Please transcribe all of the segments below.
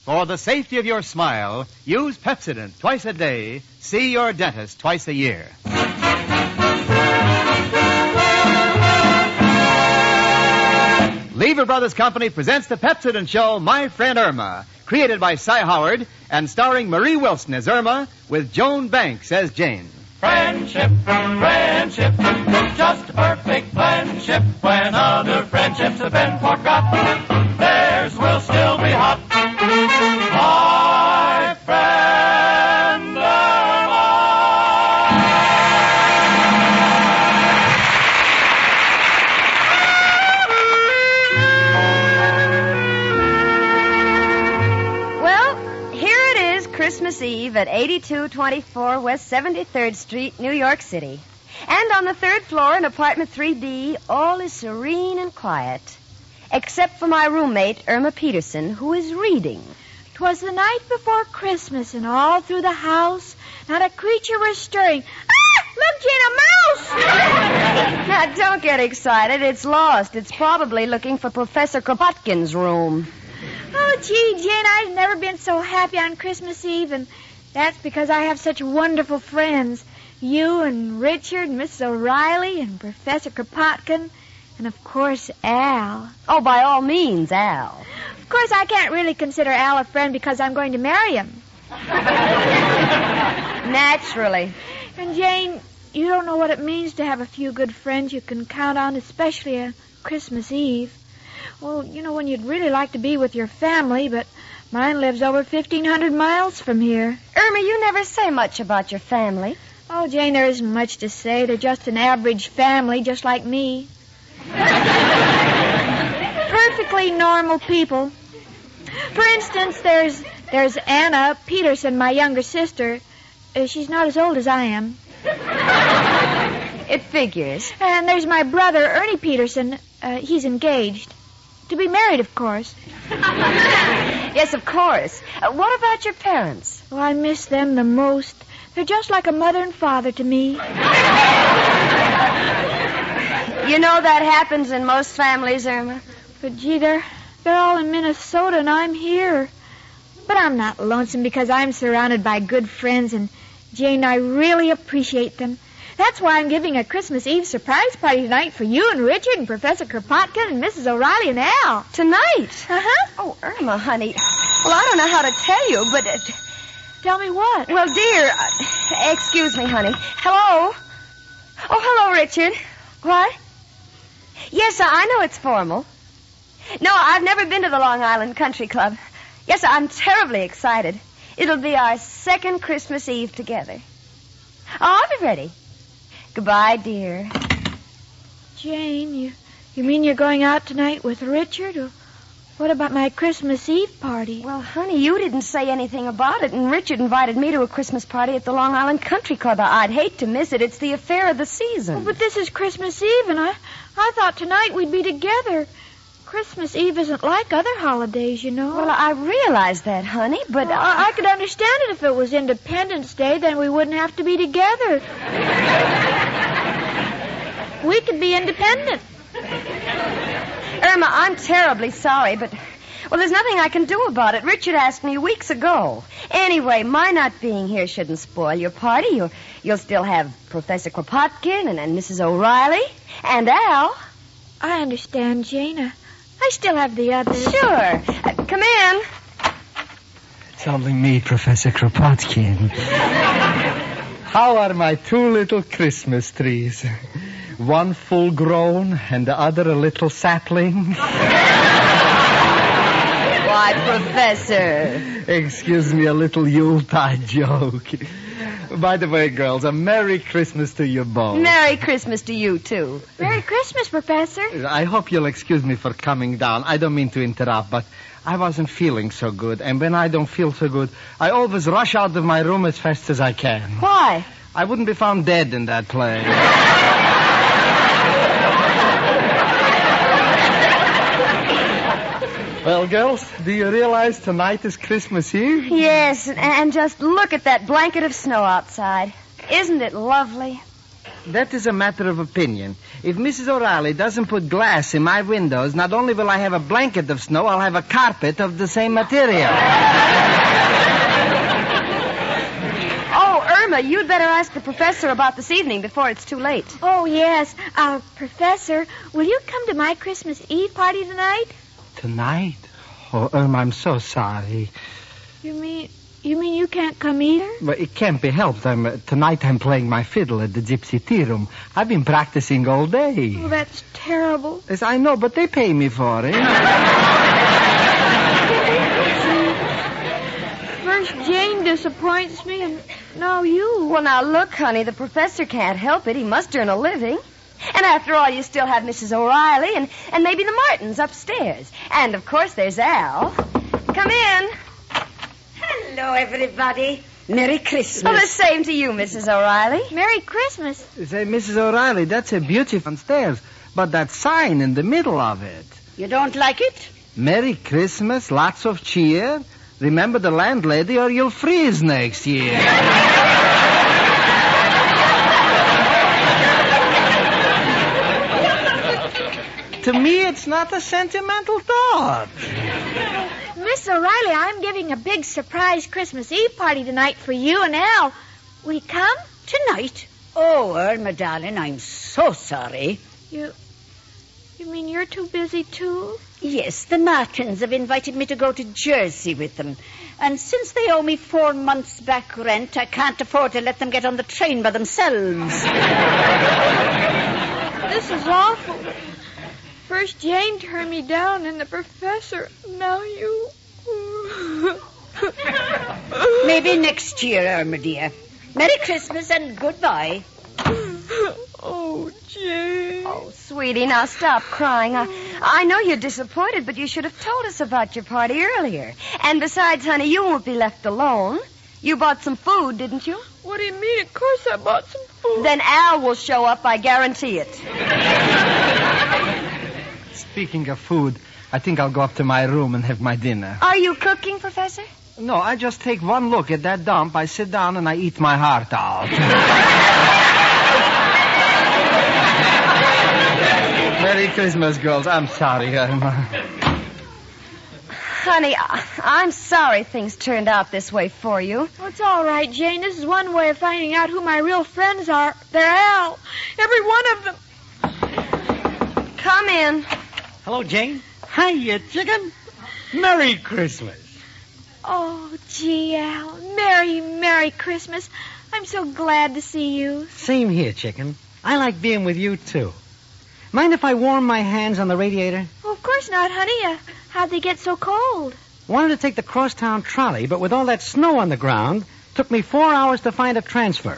For the safety of your smile, use Pepsodent twice a day. See your dentist twice a year. Lever Brothers Company presents the Pepsodent Show, My Friend Irma, created by Cy Howard and starring Marie Wilson as Irma with Joan Banks as Jane. Friendship, friendship, just a perfect friendship. When other friendships have been forgot, theirs will still be hot. My friend Irma. Well, here it is, Christmas Eve at 8224 West 73rd Street, New York City. And on the third floor in apartment 3D, all is serene and quiet. Except for my roommate, Irma Peterson, who is reading. 'Twas the night before Christmas, and all through the house, not a creature was stirring. Ah! Look, Jane, a mouse! Now, don't get excited. It's lost. It's probably looking for Professor Kropotkin's room. Oh, gee, Jane, I've never been so happy on Christmas Eve, and that's because I have such wonderful friends. You and Richard and Mrs. O'Reilly and Professor Kropotkin, and, of course, Al. Oh, by all means, Al. Of course, I can't really consider Al a friend because I'm going to marry him. Naturally. And, Jane, you don't know what it means to have a few good friends you can count on, especially on Christmas Eve. Well, you know, when you'd really like to be with your family, but mine lives over 1,500 miles from here. Irma, you never say much about your family. Oh, Jane, there isn't much to say. They're just an average family, just like me. Perfectly normal people. For instance, there's Anna Peterson, my younger sister. She's not as old as I am. It figures. And there's my brother, Ernie Peterson. He's engaged. To be married, of course. Yes, of course. What about your parents? Oh, I miss them the most. They're just like a mother and father to me. You know that happens in most families, Irma. But, gee, they're all in Minnesota, and I'm here. But I'm not lonesome because I'm surrounded by good friends, and, Jane, I really appreciate them. That's why I'm giving a Christmas Eve surprise party tonight for you and Richard and Professor Kropotkin and Mrs. O'Reilly and Al. Tonight? Uh-huh. Oh, Irma, honey. Well, I don't know how to tell you, but... Tell me what? Well, dear, excuse me, honey. Hello? Oh, hello, Richard. What? Yes, I know it's formal. No, I've never been to the Long Island Country Club. Yes, I'm terribly excited. It'll be our second Christmas Eve together. Oh, I'll be ready. Goodbye, dear. Jane, you mean you're going out tonight with Richard? Or what about my Christmas Eve party? Well, honey, you didn't say anything about it, and Richard invited me to a Christmas party at the Long Island Country Club. I'd hate to miss it. It's the affair of the season. Oh, but this is Christmas Eve, and I thought tonight we'd be together. Christmas Eve isn't like other holidays, you know. Well, I realize that, honey, but... Well, I could understand it if it was Independence Day, then we wouldn't have to be together. We could be independent. Irma, I'm terribly sorry, but... Well, there's nothing I can do about it. Richard asked me weeks ago. Anyway, my not being here shouldn't spoil your party. You'll still have Professor Kropotkin and Mrs. O'Reilly and Al. I understand, Jane. I still have the others. Sure. Come in. It's only me, Professor Kropotkin. How are my two little Christmas trees? One full grown and the other a little sapling. Why, Professor. Excuse me, a little Yuletide joke. By the way, girls, a Merry Christmas to you both. Merry Christmas to you, too. Merry Christmas, Professor. I hope you'll excuse me for coming down. I don't mean to interrupt, but I wasn't feeling so good. And when I don't feel so good, I always rush out of my room as fast as I can. Why? I wouldn't be found dead in that play. Well, girls, do you realize tonight is Christmas Eve? Yes, and just look at that blanket of snow outside. Isn't it lovely? That is a matter of opinion. If Mrs. O'Reilly doesn't put glass in my windows, not only will I have a blanket of snow, I'll have a carpet of the same material. Oh, Irma, you'd better ask the professor about this evening before it's too late. Oh, yes. Professor, will you come to my Christmas Eve party tonight? Tonight? Oh, Irma, I'm so sorry. You mean you can't come either? But it can't be helped. Tonight I'm playing my fiddle at the Gypsy Tea Room. I've been practicing all day. Oh, that's terrible. Yes, I know, but they pay me for it. First Jane disappoints me, and now you. Well, now, look, honey, the professor can't help it. He must earn a living. And after all, you still have Mrs. O'Reilly and maybe the Martins upstairs. And, of course, there's Al. Come in. Hello, everybody. Merry Christmas. Well, the same to you, Mrs. O'Reilly. Merry Christmas. Say, Mrs. O'Reilly, that's a beautiful stairs, but that sign in the middle of it. You don't like it? Merry Christmas, lots of cheer. Remember the landlady or you'll freeze next year. To me, it's not a sentimental thought. Miss O'Reilly, I'm giving a big surprise Christmas Eve party tonight for you and Al. Will you come? Tonight? Oh, Irma, darling, I'm so sorry. You mean you're too busy, too? Yes, the Martins have invited me to go to Jersey with them. And since they owe me 4 months back rent, I can't afford to let them get on the train by themselves. This is awful. First Jane turned me down, and the professor. Now you. Maybe next year, Irma, dear. Merry Christmas and goodbye. Oh, Jane. Oh, sweetie, now stop crying. I know you're disappointed, but you should have told us about your party earlier. And besides, honey, you won't be left alone. You bought some food, didn't you? What do you mean? Of course I bought some food. Then Al will show up, I guarantee it. Speaking of food, I think I'll go up to my room and have my dinner. Are you cooking, Professor? No, I just take one look at that dump, I sit down, and I eat my heart out. Merry Christmas, girls. I'm sorry, Irma. Honey, I'm sorry things turned out this way for you. Oh, it's all right, Jane. This is one way of finding out who my real friends are. They're Al. Every one of them. Come in. Hello, Jane. Hiya, chicken. Merry Christmas. Oh, gee, Al. Merry Christmas. I'm so glad to see you. Same here, chicken. I like being with you, too. Mind if I warm my hands on the radiator? Oh, of course not, honey. How'd they get so cold? Wanted to take the crosstown trolley, but with all that snow on the ground, took me 4 hours to find a transfer.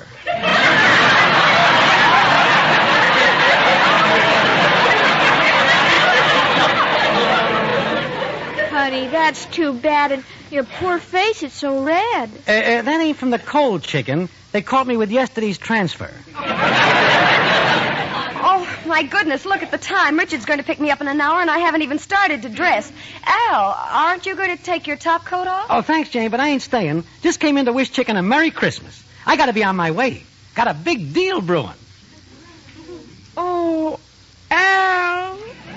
Honey, that's too bad, and your poor face is so red. That ain't from the cold, chicken. They caught me with yesterday's transfer. Oh, my goodness, look at the time. Richard's going to pick me up in an hour, and I haven't even started to dress. Al, aren't you going to take your top coat off? Oh, thanks, Jane, but I ain't staying. Just came in to wish chicken a Merry Christmas. I gotta be on my way. Got a big deal brewing. Oh, Al.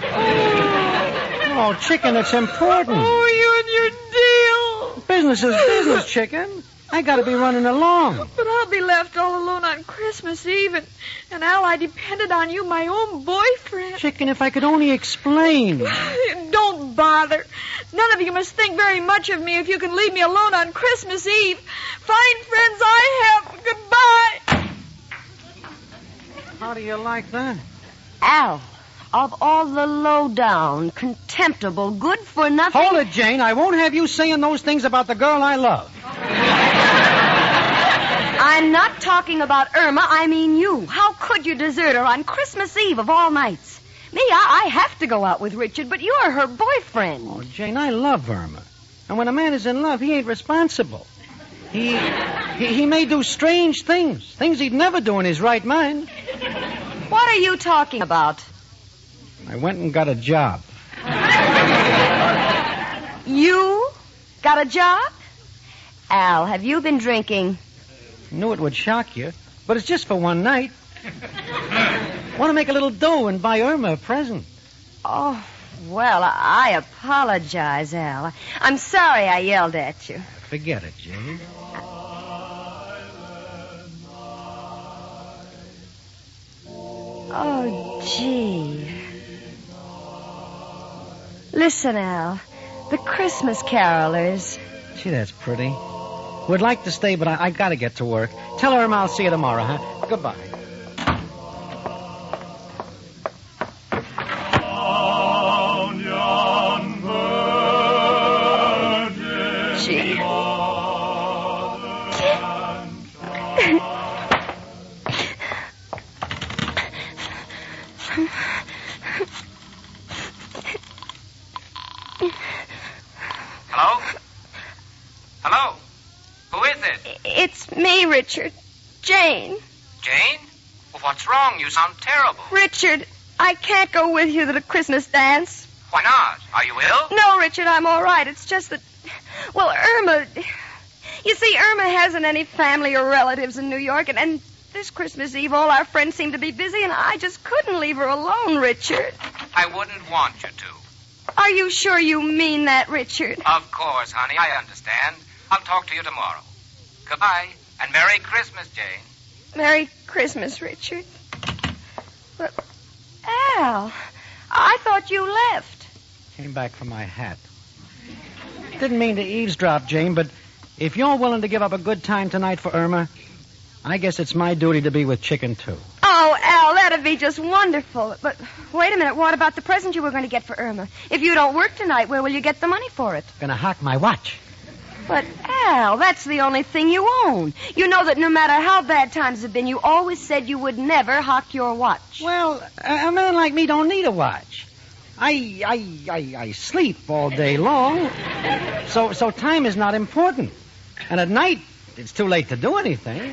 Oh, chicken, it's important. Oh, you and your deal. Business is business, chicken. I gotta be running along. But I'll be left all alone on Christmas Eve, and Al, I depended on you, my own boyfriend. Chicken, if I could only explain. Don't bother. None of you must think very much of me if you can leave me alone on Christmas Eve. Fine friends I have. Goodbye. How do you like that? Al, of all the low-down, contemptible, good-for-nothing... Hold it, Jane. I won't have you saying those things about the girl I love. I'm not talking about Irma. I mean you. How could you desert her on Christmas Eve of all nights? Me, I have to go out with Richard, but you're her boyfriend. Oh, Jane, I love Irma. And when a man is in love, he ain't responsible. He may do strange things he'd never do in his right mind. What are you talking about? I went and got a job. You got a job? Al, have you been drinking? Knew it would shock you, but it's just for one night. Want to make a little dough and buy Irma a present. Oh, well, I apologize, Al. I'm sorry I yelled at you. Forget it, Jane. Oh, gee. Listen, Al. The Christmas carolers. Gee, that's pretty. Would like to stay, but I gotta get to work. Tell her I'll see you tomorrow, huh? Goodbye. Gee. Hello? Hello? Who is it? It's me, Richard. Jane. Jane? Well, what's wrong? You sound terrible. Richard, I can't go with you to the Christmas dance. Why not? Are you ill? No, Richard, I'm all right. It's just that, well, Irma... You see, Irma hasn't any family or relatives in New York, and this Christmas Eve, all our friends seem to be busy, and I just couldn't leave her alone, Richard. I wouldn't want you to. Are you sure you mean that, Richard? Of course, honey. I understand. I'll talk to you tomorrow. Goodbye, and Merry Christmas, Jane. Merry Christmas, Richard. But, Al, I thought you left. Came back for my hat. Didn't mean to eavesdrop, Jane, but if you're willing to give up a good time tonight for Irma, I guess it's my duty to be with Chicken, too. Oh, Al, that'd be just wonderful. But wait a minute. What about the present you were going to get for Irma? If you don't work tonight, where will you get the money for it? Gonna hock my watch. But, Al, that's the only thing you own. You know that no matter how bad times have been, you always said you would never hock your watch. Well, a man like me don't need a watch. I sleep all day long. So time is not important. And at night, it's too late to do anything.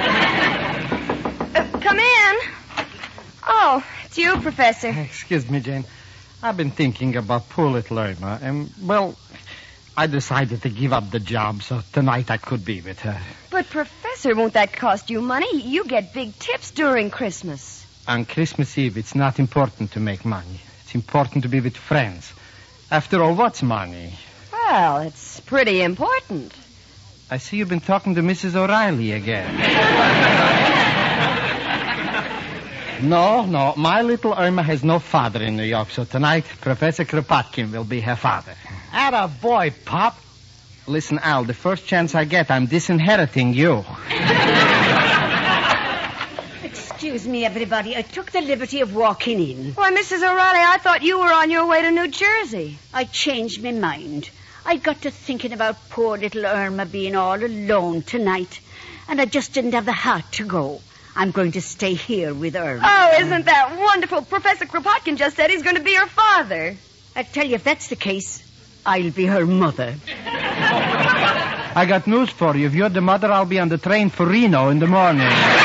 Come in. Oh, it's you, Professor. Excuse me, Jane. I've been thinking about poor little Irma, and, well, I decided to give up the job, so tonight I could be with her. But, Professor, won't that cost you money? You get big tips during Christmas. On Christmas Eve, it's not important to make money. It's important to be with friends. After all, what's money? Well, it's pretty important. I see you've been talking to Mrs. O'Reilly again. No, my little Irma has no father in New York, so tonight Professor Kropotkin will be her father. Atta boy, Pop. Listen, Al, the first chance I get, I'm disinheriting you. Excuse me, everybody. I took the liberty of walking in. Why, Mrs. O'Reilly, I thought you were on your way to New Jersey. I changed my mind. I got to thinking about poor little Irma being all alone tonight, and I just didn't have the heart to go. I'm going to stay here with Irma. Oh, isn't that wonderful? Professor Kropotkin just said he's going to be her father. I tell you, if that's the case, I'll be her mother. I got news for you. If you're the mother, I'll be on the train for Reno in the morning.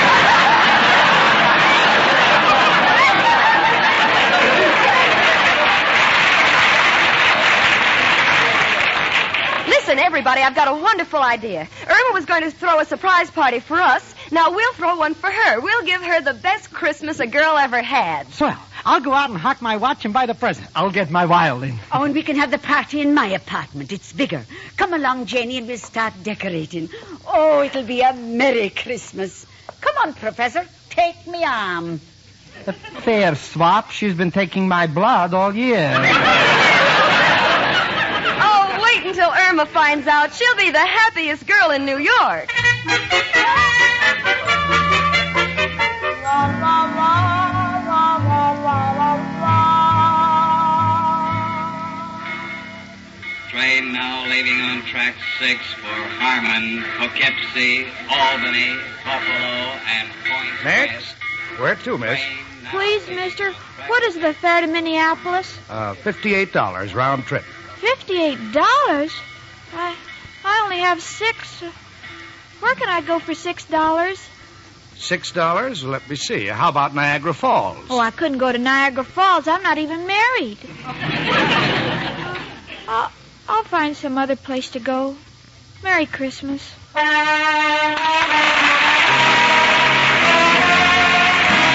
Listen, everybody, I've got a wonderful idea. Irma was going to throw a surprise party for us. Now we'll throw one for her. We'll give her the best Christmas a girl ever had. Swell. I'll go out and hock my watch and buy the present. I'll get my violin. Oh, and we can have the party in my apartment. It's bigger. Come along, Janie, and we'll start decorating. Oh, it'll be a Merry Christmas. Come on, Professor. Take me arm. A fair swap. She's been taking my blood all year. Oh, wait until Irma finds out. She'll be the happiest girl in New York. Train now leaving on track 6 for Harmon, Poughkeepsie, Albany, Buffalo, and Point Next? Where to, miss? Please, mister, what is the fare to Minneapolis? $58 round trip. $58? I only have $6. Where can I go for $6? $6? Let me see. How about Niagara Falls? Oh, I couldn't go to Niagara Falls. I'm not even married. I'll find some other place to go. Merry Christmas.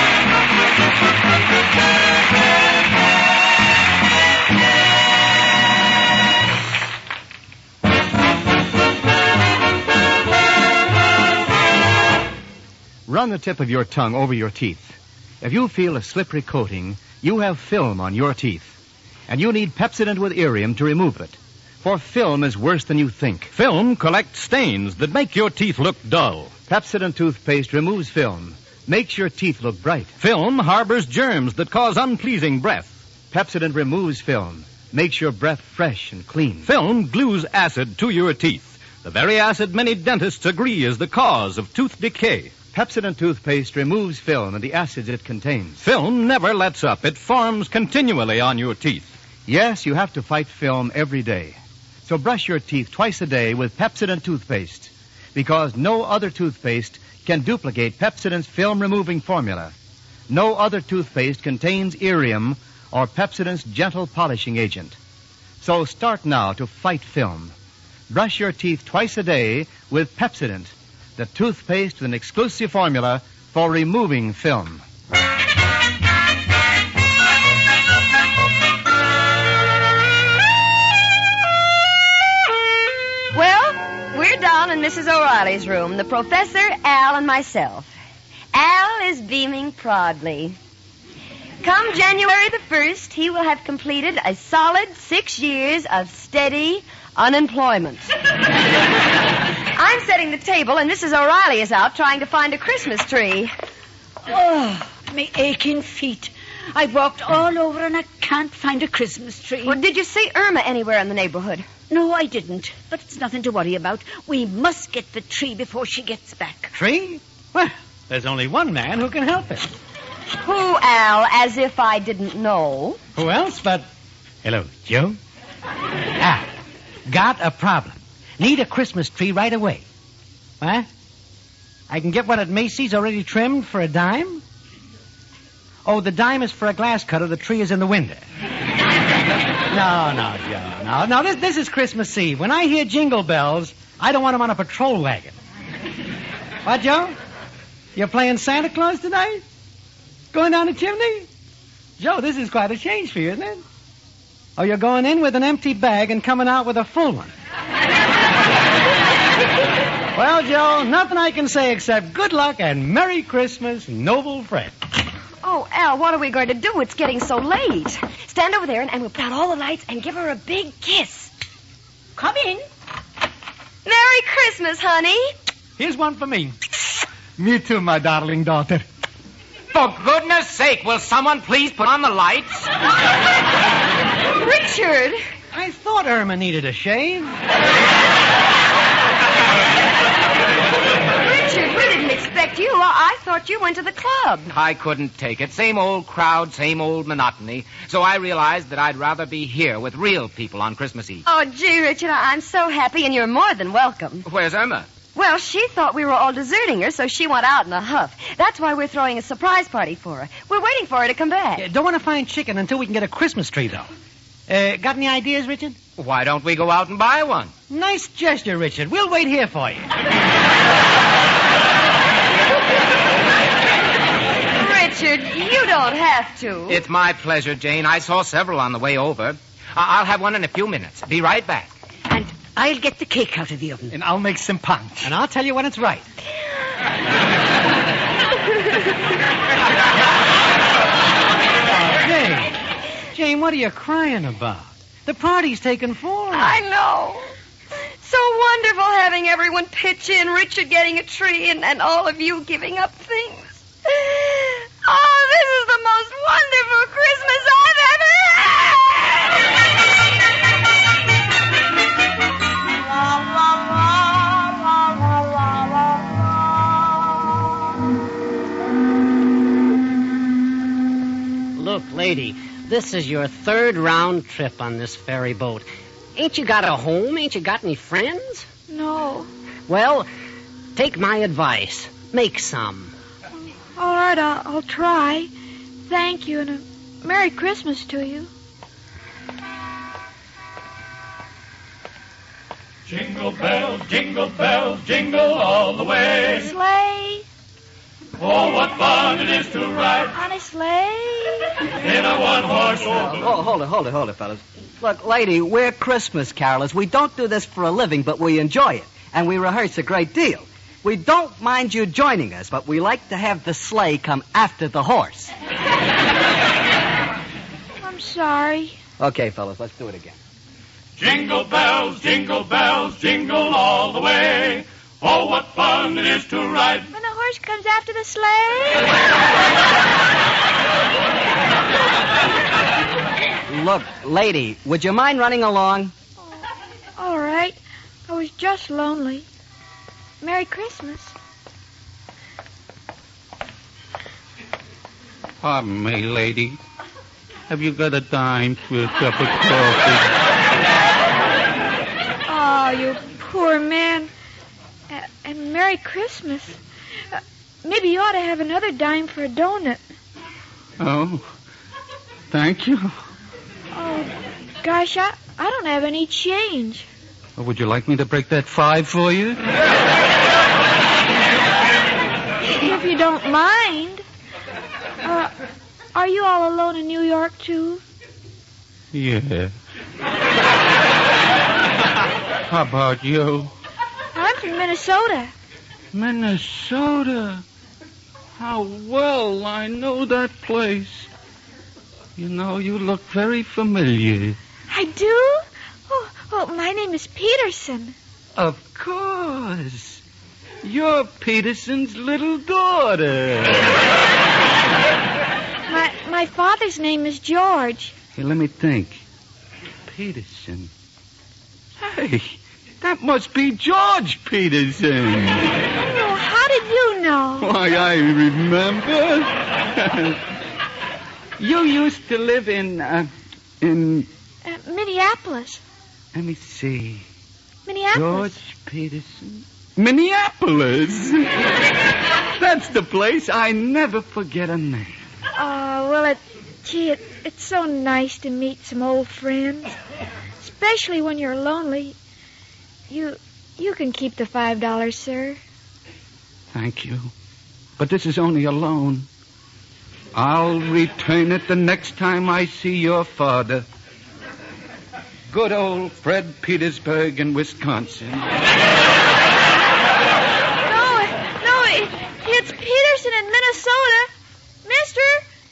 Run the tip of your tongue over your teeth. If you feel a slippery coating, you have film on your teeth. And you need Pepsodent with Irium to remove it. For film is worse than you think. Film collects stains that make your teeth look dull. Pepsodent toothpaste removes film, makes your teeth look bright. Film harbors germs that cause unpleasing breath. Pepsodent removes film, makes your breath fresh and clean. Film glues acid to your teeth. The very acid many dentists agree is the cause of tooth decay. Pepsodent toothpaste removes film and the acids it contains. Film never lets up. It forms continually on your teeth. Yes, you have to fight film every day. So brush your teeth twice a day with Pepsodent toothpaste, because no other toothpaste can duplicate Pepsodent's film-removing formula. No other toothpaste contains Irium or Pepsodent's gentle polishing agent. So start now to fight film. Brush your teeth twice a day with Pepsodent, the toothpaste with an exclusive formula for removing film. Well, we're down in Mrs. O'Reilly's room, the professor, Al, and myself. Al is beaming proudly. Come January the 1st, he will have completed a solid 6 years of steady unemployment. I'm setting the table, and Mrs. O'Reilly is out trying to find a Christmas tree. Oh, my aching feet. I've walked all over and I can't find a Christmas tree. Well, did you see Irma anywhere in the neighborhood? No, I didn't. But it's nothing to worry about. We must get the tree before she gets back. Tree? Well, there's only one man who can help it. Who, Al? As if I didn't know. Who else but... Hello, Joe? Al, got a problem. Need a Christmas tree right away. Huh? I can get one at Macy's already trimmed for $10? Oh, the dime is for a glass cutter. The tree is in the window. No, Joe. No, this is Christmas Eve. When I hear jingle bells, I don't want them on a patrol wagon. What, Joe? You're playing Santa Claus tonight? Going down the chimney? Joe, this is quite a change for you, isn't it? Oh, you're going in with an empty bag and coming out with a full one. Well, Joe, nothing I can say except good luck and Merry Christmas, noble friend. Oh, Al, what are we going to do? It's getting so late. Stand over there and we'll put out all the lights and give her a big kiss. Come in. Merry Christmas, honey. Here's one for me. Me too, my darling daughter. For goodness sake, will someone please put on the lights? Richard. I thought Irma needed a shave. Richard, we didn't expect you. I thought you went to the club. I couldn't take it. Same old crowd, same old monotony. So I realized that I'd rather be here with real people on Christmas Eve. Oh, gee, Richard, I'm so happy, and you're more than welcome. Where's Irma? Well, she thought we were all deserting her, so she went out in a huff. That's why we're throwing a surprise party for her. We're waiting for her to come back. Don't want to find chicken until we can get a Christmas tree, though. Got any ideas, Richard? Why don't we go out and buy one? Nice gesture, Richard. We'll wait here for you. Richard, you don't have to. It's my pleasure, Jane. I saw several on the way over. I'll have one in a few minutes. Be right back. And I'll get the cake out of the oven. And I'll make some punch. And I'll tell you when it's right. Jane, what are you crying about? The party's taken form. I know. So wonderful having everyone pitch in, Richard getting a tree, and all of you giving up things. Oh, this is the most wonderful Christmas I've ever had! Look, lady, this is your third round trip on this ferry boat. Ain't you got a home? Ain't you got any friends? No. Well, take my advice. Make some. All right, I'll try. Thank you, and a Merry Christmas to you. Jingle bells, jingle all the way. Sleigh, Oh, what fun it is to ride On a sleigh. in a one-horse open. Oh, hold it, fellas. Look, lady, we're Christmas carolers. We don't do this for a living, but we enjoy it. And we rehearse a great deal. We don't mind you joining us, but we like to have the sleigh come after the horse. I'm sorry. Okay, fellas, let's do it again. Jingle bells, jingle all the way. Oh, what fun it is to ride. When the horse comes after the sleigh. Look, lady, would you mind running along? All right. I was just lonely. Merry Christmas. Pardon me, lady. Have you got a dime for a cup of coffee? Oh, you poor man. And Merry Christmas. Maybe you ought to have another dime for a donut. Oh, thank you. Oh, gosh, I don't have any change. Would you like me to break that 5 for you? If you don't mind. Are you all alone in New York, too? Yeah. How about you? I'm from Minnesota. Minnesota? How well I know that place. You know, you look very familiar. I do? Oh, my name is Peterson. Of course. You're Peterson's little daughter. My father's name is George. Hey, let me think. Peterson. Hey, that must be George Peterson. Oh, how did you know? Why, I remember. You used to live in Minneapolis. Let me see. Minneapolis. George Peterson. Minneapolis. That's the place. I never forget a name. Oh, well, it's so nice to meet some old friends. Especially when you're lonely. You can keep the $5, sir. Thank you. But this is only a loan. I'll return it the next time I see your father. Good old Fred Petersburg in Wisconsin. No, it's Peterson in Minnesota. Mister!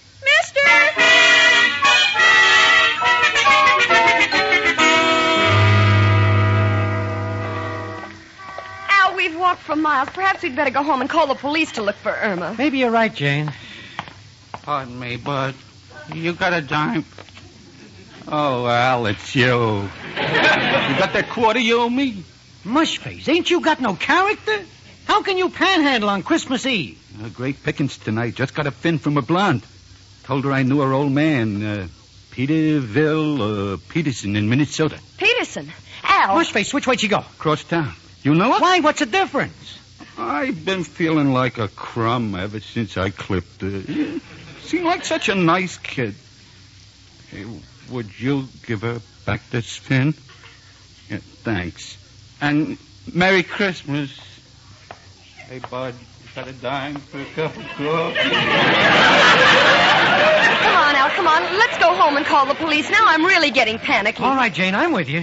Al, we've walked for miles. Perhaps we'd better go home and call the police to look for Irma. Maybe you're right, Jane. Pardon me, Bud. You got a dime? Oh, Al, it's you. You got that quarter you owe me? Mushface, ain't you got no character? How can you panhandle on Christmas Eve? Great pickings tonight. Just got a fin from a blonde. Told her I knew her old man, Peterson in Minnesota. Peterson? Al. Mushface, which way'd you go? Across town. You know it? Why, what's the difference? I've been feeling like a crumb ever since I clipped her. Seemed like such a nice kid. Hey, would you give her back this fin? Yeah, thanks. And Merry Christmas. Hey, Bud, you got a dime for a cup of coffee? Come on, Al, come on. Let's go home and call the police. Now I'm really getting panicky. All right, Jane, I'm with you.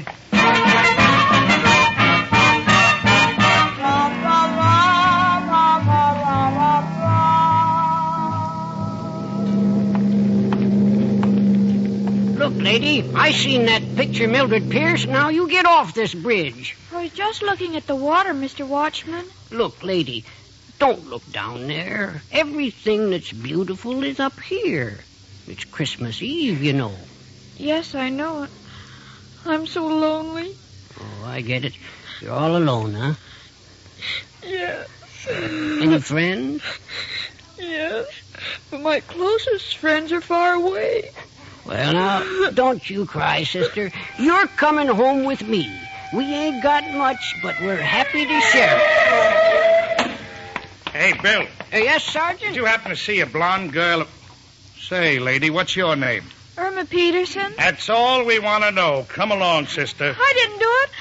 Look, lady, I seen that picture Mildred Pierce. Now you get off this bridge. I was just looking at the water, Mr. Watchman. Look, lady, don't look down there. Everything that's beautiful is up here. It's Christmas Eve, you know. Yes, I know it. I'm so lonely. Oh, I get it. You're all alone, huh? Yes. Any friends? Yes. But my closest friends are far away. Well, now, don't you cry, sister. You're coming home with me. We ain't got much, but we're happy to share it. Hey, Bill. Yes, Sergeant? Did you happen to see a blonde girl? Say, lady, what's your name? Irma Peterson. That's all we want to know. Come along, sister. I didn't do it.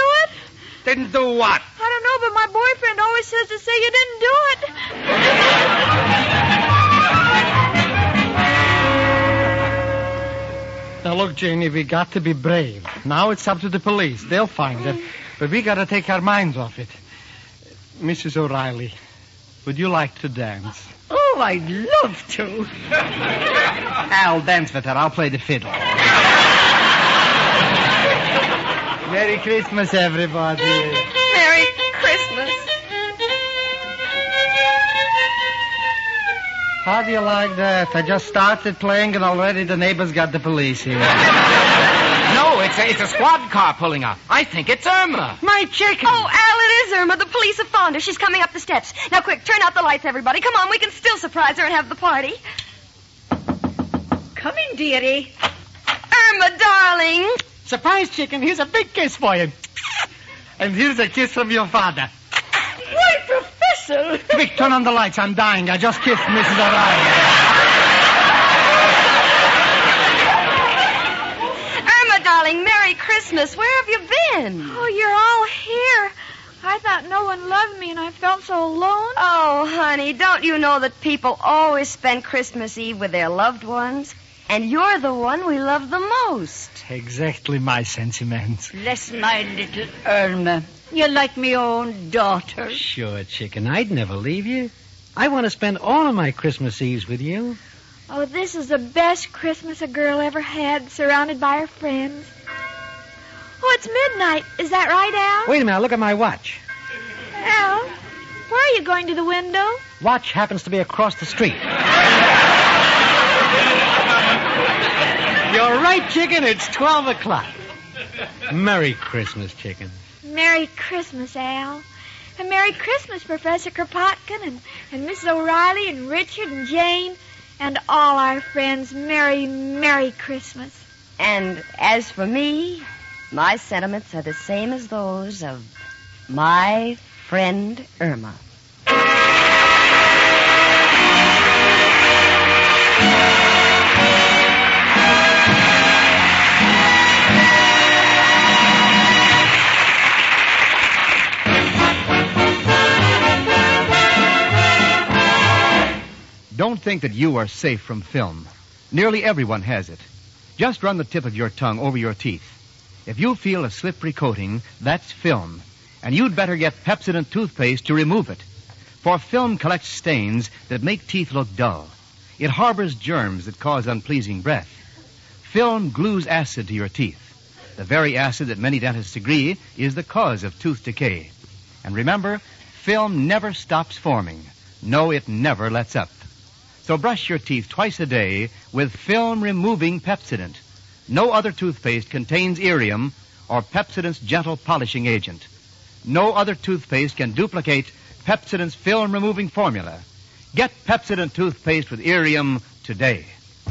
Didn't do what? I don't know, but my boyfriend always says to say you didn't do it. Now, look, Janie, we got to be brave. Now it's up to the police. They'll find it. But we got to take our minds off it. Mrs. O'Reilly, would you like to dance? Oh, I'd love to. I'll dance with her. I'll play the fiddle. Merry Christmas, everybody. Merry Christmas. How do you like that? I just started playing and already the neighbors got the police here. No, it's a squad car pulling up. I think it's Irma. My chicken. Oh, Al, it is Irma. The police have found her. She's coming up the steps. Now, quick, turn out the lights, everybody. Come on, we can still surprise her and have the party. Come in, dearie. Irma, darling. Surprise, chicken. Here's a big kiss for you. And here's a kiss from your father. Why, Professor? Quick, turn on the lights. I'm dying. I just kissed Mrs. O'Reilly. Irma, darling, Merry Christmas. Where have you been? Oh, you're all here. I thought no one loved me, and I felt so alone. Oh, honey, don't you know that people always spend Christmas Eve with their loved ones? And you're the one we love the most. Exactly my sentiments. Bless my little Irma. You're like me own daughter. Sure, chicken. I'd never leave you. I want to spend all of my Christmas Eves with you. Oh, this is the best Christmas a girl ever had, surrounded by her friends. Oh, it's midnight. Is that right, Al? Wait a minute. Look at my watch. Al, where are you going to the window? Watch happens to be across the street. You're right, chicken. It's 12 o'clock. Merry Christmas, chicken. Merry Christmas, Al. And Merry Christmas, Professor Kropotkin and Mrs. O'Reilly and Richard and Jane and all our friends. Merry, Merry Christmas. And as for me, my sentiments are the same as those of my friend Irma. Don't think that you are safe from film. Nearly everyone has it. Just run the tip of your tongue over your teeth. If you feel a slippery coating, that's film. And you'd better get Pepsodent toothpaste to remove it. For film collects stains that make teeth look dull. It harbors germs that cause unpleasing breath. Film glues acid to your teeth. The very acid that many dentists agree is the cause of tooth decay. And remember, film never stops forming. No, it never lets up. So brush your teeth twice a day with film-removing Pepsodent. No other toothpaste contains irium or Pepsodent's gentle polishing agent. No other toothpaste can duplicate Pepsodent's film-removing formula. Get Pepsodent toothpaste with irium today.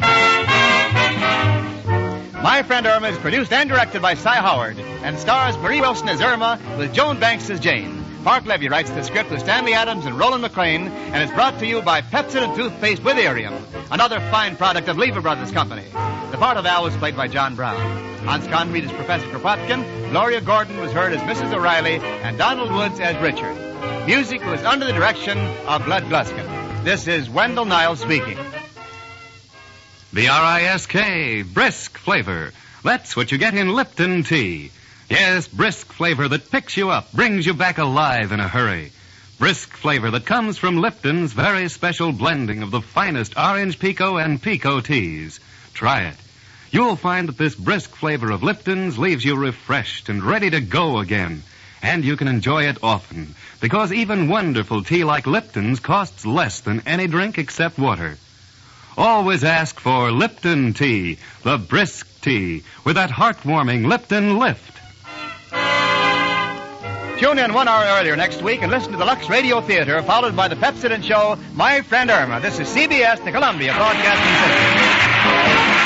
My Friend Irma is produced and directed by Cy Howard and stars Marie Wilson as Irma with Joan Banks as Jane. Park Levy writes the script with Stanley Adams and Roland McClain, and it's brought to you by Pepsodent toothpaste with irium, another fine product of Lever Brothers Company. The part of Al was played by John Brown. Hans Conried as Professor Kropotkin, Gloria Gordon was heard as Mrs. O'Reilly, and Donald Woods as Richard. Music was under the direction of Bud Gluskin. This is Wendell Niles speaking. B-R-I-S-K, brisk flavor. That's what you get in Lipton tea. Yes, brisk flavor that picks you up, brings you back alive in a hurry. Brisk flavor that comes from Lipton's very special blending of the finest orange pekoe and pekoe teas. Try it. You'll find that this brisk flavor of Lipton's leaves you refreshed and ready to go again. And you can enjoy it often, because even wonderful tea like Lipton's costs less than any drink except water. Always ask for Lipton tea, the brisk tea, with that heartwarming Lipton lift. Tune in 1 hour earlier next week and listen to the Lux Radio Theater, followed by the Pepsodent show, My Friend Irma. This is CBS, the Columbia Broadcasting System.